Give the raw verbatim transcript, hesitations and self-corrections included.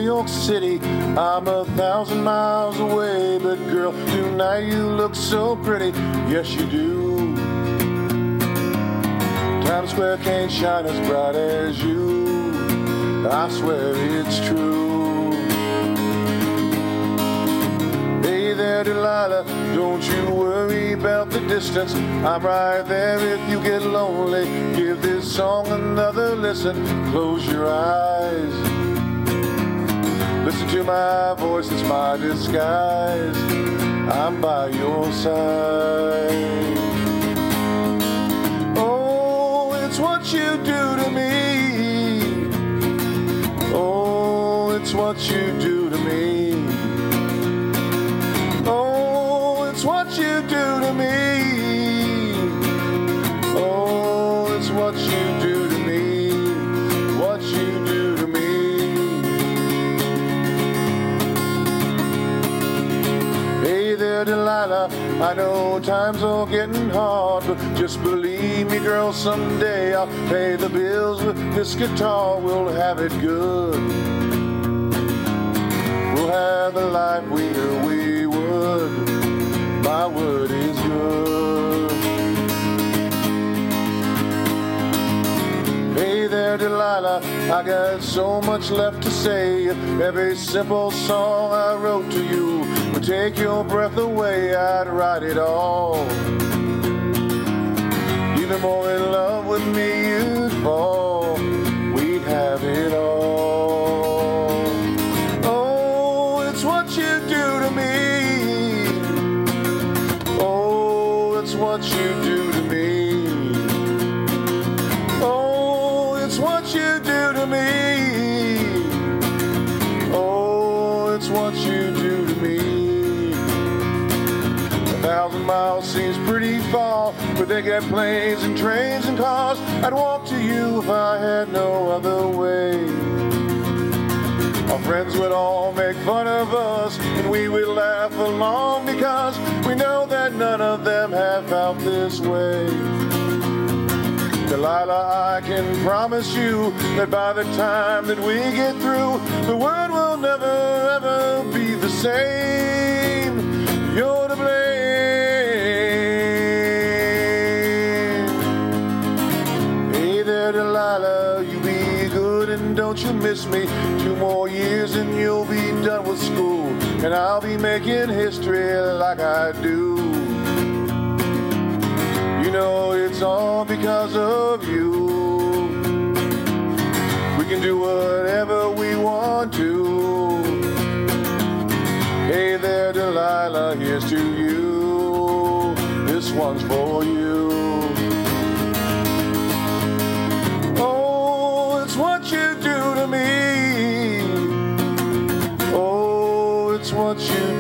York City. I'm a thousand miles away, but girl, tonight you look so pretty. Yes, you do. Times Square can't shine as bright as you. I swear it's true. Hey there, Delilah, don't you worry about the distance. I'm right there if you get lonely. Give this song another listen. Close your eyes. Listen to my voice, it's my disguise. I'm by your side. Oh, it's what you do to me. Oh, it's what you do to me. Oh, it's what you do to me. Oh, it's what you do to me. What you do to me. Hey there, Delilah, I know times are getting hard, but just believe me, girl, someday I'll pay the bills with this guitar. We'll have it good. We'll have the life we knew we would. My word is good. Hey there, Delilah, I got so much left to say. Every simple song I wrote to you would take your breath away. I'd write it all. Even more in love with me you'd fall. We'd have it all. Oh, it's what you do to me. Oh, it's what you do to me. Oh, it's what you do to me. Oh, it's what you do to me. A thousand miles seems pretty far, but they get planes and trains and cars. I'd walk to you if I had no other way. Our friends would all make fun of us, and we would laugh along because we know that none of them have felt this way. Delilah, I can promise you that by the time that we get through, the world will never ever be the same. You're to blame. Hey there, Delilah, you be good and don't you miss me. Two more years and you'll be done with school, and I'll be making history like I do. You know it's all because of you. We can do whatever we want to. Hey there, Delilah, here's to you. This one's for you. Oh, it's what you do to me. Oh, it's what you